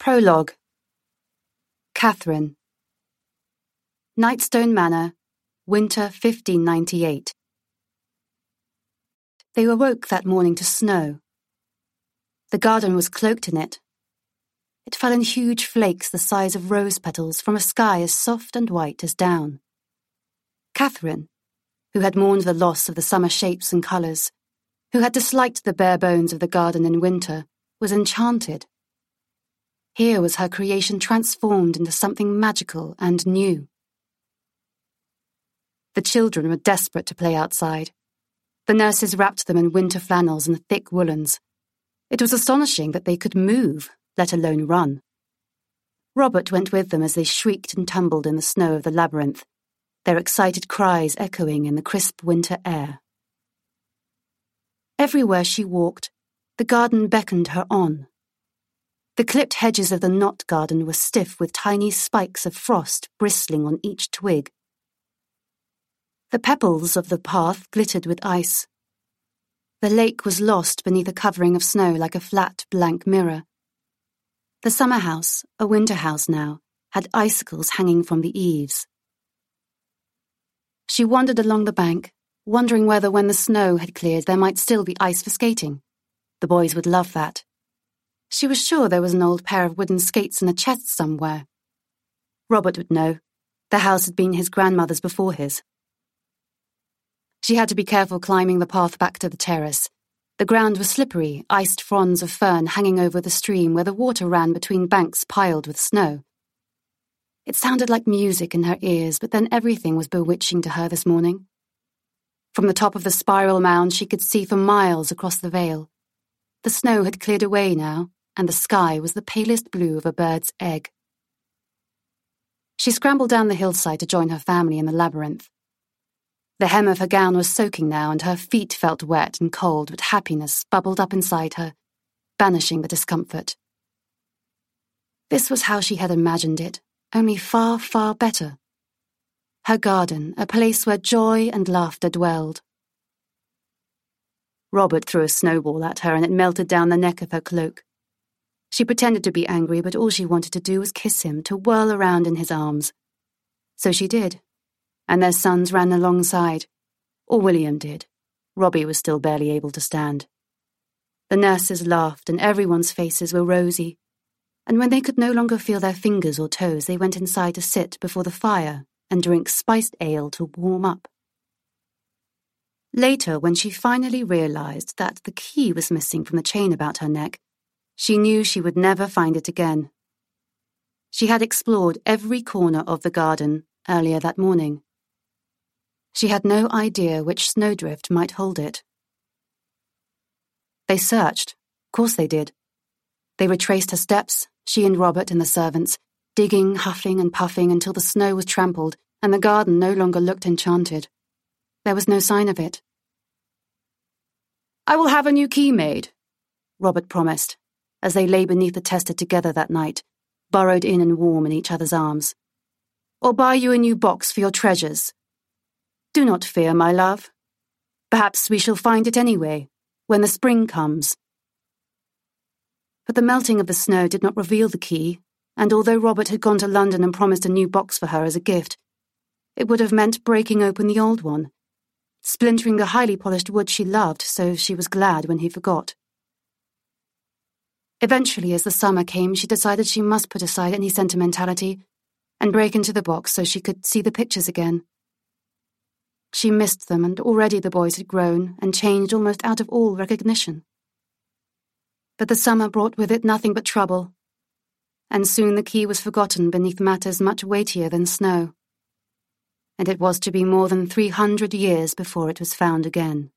Prologue. Catherine. Nightstone Manor, winter 1598. They awoke that morning to snow. The garden was cloaked in it. It fell in huge flakes the size of rose petals from a sky as soft and white as down. Catherine, who had mourned the loss of the summer shapes and colours, who had disliked the bare bones of the garden in winter, was enchanted. Here was her creation transformed into something magical and new. The children were desperate to play outside. The nurses wrapped them in winter flannels and thick woolens. It was astonishing that they could move, let alone run. Robert went with them as they shrieked and tumbled in the snow of the labyrinth, their excited cries echoing in the crisp winter air. Everywhere she walked, the garden beckoned her on. The clipped hedges of the knot garden were stiff with tiny spikes of frost bristling on each twig. The pebbles of the path glittered with ice. The lake was lost beneath a covering of snow like a flat, blank mirror. The summer house, a winter house now, had icicles hanging from the eaves. She wandered along the bank, wondering whether when the snow had cleared there might still be ice for skating. The boys would love that. She was sure there was an old pair of wooden skates in a chest somewhere. Robert would know. The house had been his grandmother's before his. She had to be careful climbing the path back to the terrace. The ground was slippery, iced fronds of fern hanging over the stream where the water ran between banks piled with snow. It sounded like music in her ears, but then everything was bewitching to her this morning. From the top of the spiral mound she could see for miles across the vale. The snow had cleared away now, and the sky was the palest blue of a bird's egg. She scrambled down the hillside to join her family in the labyrinth. The hem of her gown was soaking now, and her feet felt wet and cold, but happiness bubbled up inside her, banishing the discomfort. This was how she had imagined it, only far, far better. Her garden, a place where joy and laughter dwelled. Robert threw a snowball at her, and it melted down the neck of her cloak. She pretended to be angry, but all she wanted to do was kiss him, to whirl around in his arms. So she did, and their sons ran alongside. Or William did. Robbie was still barely able to stand. The nurses laughed, and everyone's faces were rosy. And when they could no longer feel their fingers or toes, they went inside to sit before the fire and drink spiced ale to warm up. Later, when she finally realized that the key was missing from the chain about her neck, she knew she would never find it again. She had explored every corner of the garden earlier that morning. She had no idea which snowdrift might hold it. They searched. Of course they did. They retraced her steps, she and Robert and the servants, digging, huffing and puffing until the snow was trampled and the garden no longer looked enchanted. There was no sign of it. "I will have a new key made," Robert promised, as they lay beneath the tester together that night, burrowed in and warm in each other's arms. "Or buy you a new box for your treasures. Do not fear, my love. Perhaps we shall find it anyway, when the spring comes." But the melting of the snow did not reveal the key, and although Robert had gone to London and promised a new box for her as a gift, it would have meant breaking open the old one, splintering the highly polished wood she loved, so she was glad when he forgot. Eventually, as the summer came, she decided she must put aside any sentimentality and break into the box so she could see the pictures again. She missed them, and already the boys had grown and changed almost out of all recognition. But the summer brought with it nothing but trouble, and soon the key was forgotten beneath matters much weightier than snow. And it was to be more than 300 years before it was found again.